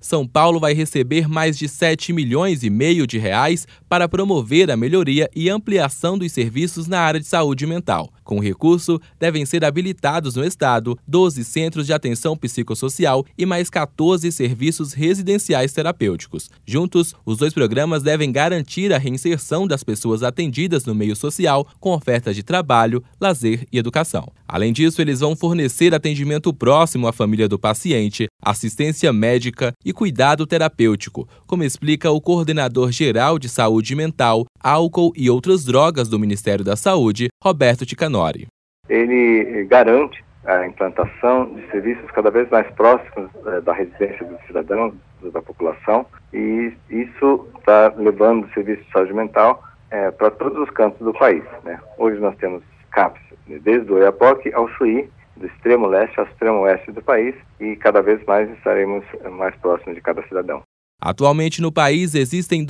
São Paulo vai receber mais de 7,5 milhões de reais para promover a melhoria e ampliação dos serviços na área de saúde mental. Com o recurso, devem ser habilitados no estado 12 centros de atenção psicossocial e mais 14 serviços residenciais terapêuticos. Juntos, os dois programas devem garantir a reinserção das pessoas atendidas no meio social com ofertas de trabalho, lazer e educação. Além disso, eles vão fornecer atendimento próximo à família do paciente, assistência médica e cuidado terapêutico, como explica o coordenador geral de saúde mental, álcool e outras drogas do Ministério da Saúde, Roberto Ticanori. Ele garante a implantação de serviços cada vez mais próximos da residência do cidadão, da população, e isso está levando o serviço de saúde mental para todos os cantos do país, né? Hoje nós temos CAPs, desde o Oiapoque ao Chuí, do extremo leste ao extremo oeste do país, e cada vez mais estaremos mais próximos de cada cidadão. Atualmente no país existem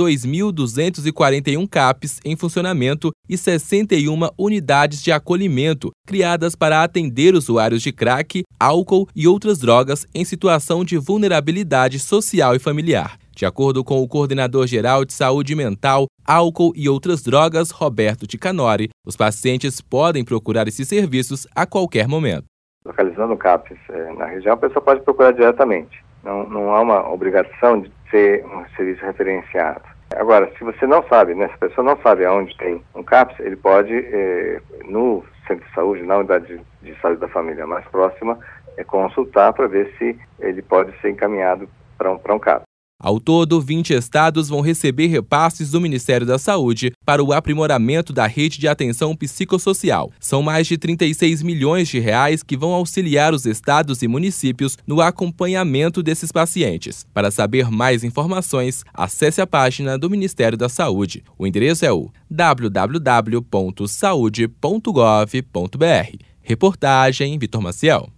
2.241 CAPs em funcionamento e 61 unidades de acolhimento criadas para atender usuários de crack, álcool e outras drogas em situação de vulnerabilidade social e familiar. De acordo com o coordenador geral de saúde mental, álcool e outras drogas, Roberto Ticanori, os pacientes podem procurar esses serviços a qualquer momento. Localizando CAPs na região, a pessoa pode procurar diretamente. Não há uma obrigação de ser um serviço referenciado. Agora, se você não sabe, né, se a pessoa não sabe aonde tem um CAPS, ele pode, no centro de saúde, na unidade de saúde da família mais próxima, consultar para ver se ele pode ser encaminhado para um CAPS. Ao todo, 20 estados vão receber repasses do Ministério da Saúde para o aprimoramento da rede de atenção psicossocial. São mais de 36 milhões de reais que vão auxiliar os estados e municípios no acompanhamento desses pacientes. Para saber mais informações, acesse a página do Ministério da Saúde. O endereço é o www.saude.gov.br. Reportagem Vitor Maciel.